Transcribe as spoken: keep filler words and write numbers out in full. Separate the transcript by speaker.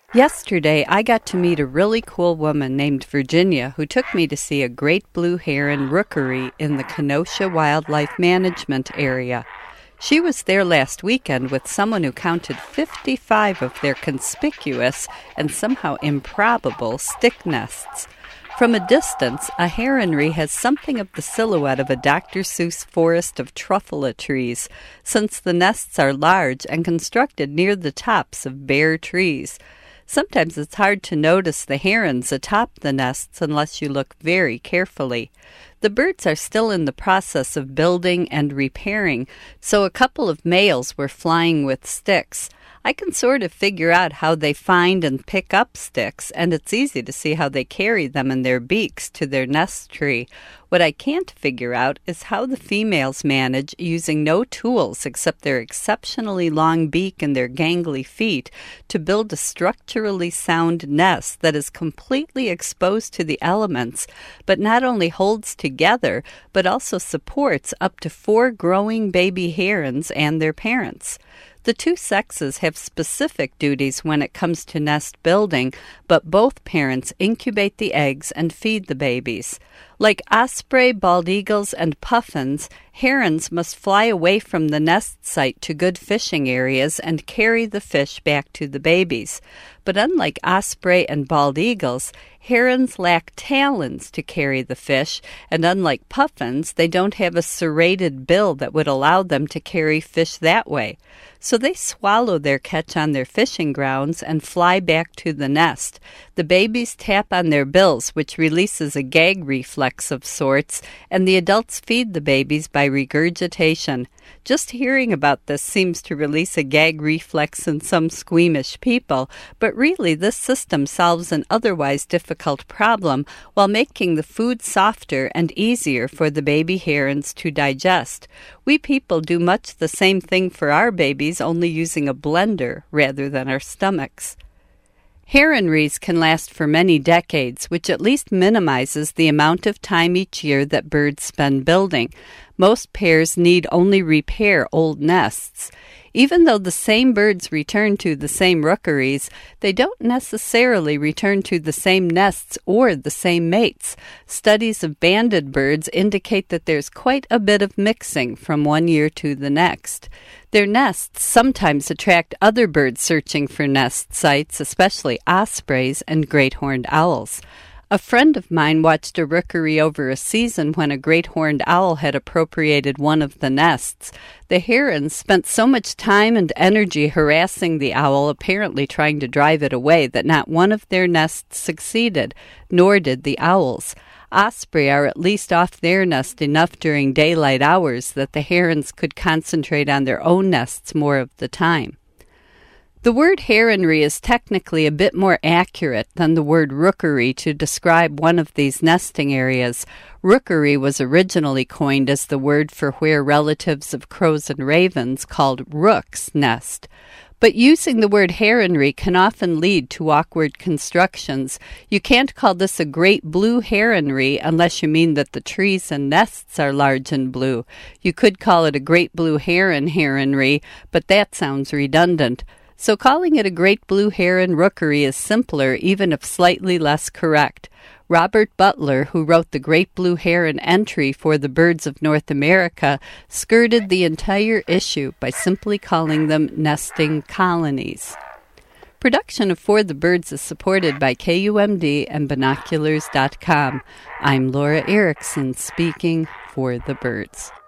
Speaker 1: Yesterday, I got to meet a really cool woman named Virginia who took me to see a great blue heron rookery in the Kenosha Wildlife Management area. She was there last weekend with someone who counted fifty-five of their conspicuous and somehow improbable stick nests. From a distance, a heronry has something of the silhouette of a Doctor Seuss forest of truffula trees, since the nests are large and constructed near the tops of bare trees. Sometimes it's hard to notice the herons atop the nests unless you look very carefully. The birds are still in the process of building and repairing, so a couple of males were flying with sticks. I can sort of figure out how they find and pick up sticks, and it's easy to see how they carry them in their beaks to their nest tree. What I can't figure out is how the females manage, using no tools except their exceptionally long beak and their gangly feet, to build a structurally sound nest that is completely exposed to the elements, but not only holds together, but also supports up to four growing baby herons and their parents. The two sexes have specific duties when it comes to nest building, but both parents incubate the eggs and feed the babies. Like osprey, bald eagles, and puffins, herons must fly away from the nest site to good fishing areas and carry the fish back to the babies. But unlike osprey and bald eagles, herons lack talons to carry the fish, and unlike puffins, they don't have a serrated bill that would allow them to carry fish that way. So they swallow their catch on their fishing grounds and fly back to the nest. The babies tap on their bills, which releases a gag reflex of sorts, and the adults feed the babies by regurgitation. Just hearing about this seems to release a gag reflex in some squeamish people, but really this system solves an otherwise difficult problem while making the food softer and easier for the baby herons to digest. We people do much the same thing for our babies, only using a blender rather than our stomachs. Heronries can last for many decades, which at least minimizes the amount of time each year that birds spend building. Most pairs need only repair old nests. Even though the same birds return to the same rookeries, they don't necessarily return to the same nests or the same mates. Studies of banded birds indicate that there's quite a bit of mixing from one year to the next. Their nests sometimes attract other birds searching for nest sites, especially ospreys and great horned owls. A friend of mine watched a rookery over a season when a great horned owl had appropriated one of the nests. The herons spent so much time and energy harassing the owl, apparently trying to drive it away, that not one of their nests succeeded, nor did the owls. Osprey are at least off their nest enough during daylight hours that the herons could concentrate on their own nests more of the time. The word heronry is technically a bit more accurate than the word rookery to describe one of these nesting areas. Rookery was originally coined as the word for where relatives of crows and ravens, called rooks, nest. But using the word heronry can often lead to awkward constructions. You can't call this a great blue heronry unless you mean that the trees and nests are large and blue. You could call it a great blue heron heronry, but that sounds redundant. So calling it a great blue heron rookery is simpler, even if slightly less correct. Robert Butler, who wrote the Great Blue Heron entry for the Birds of North America, skirted the entire issue by simply calling them nesting colonies. Production of For the Birds is supported by K U M D and binoculars dot com. I'm Laura Erickson, speaking for the birds.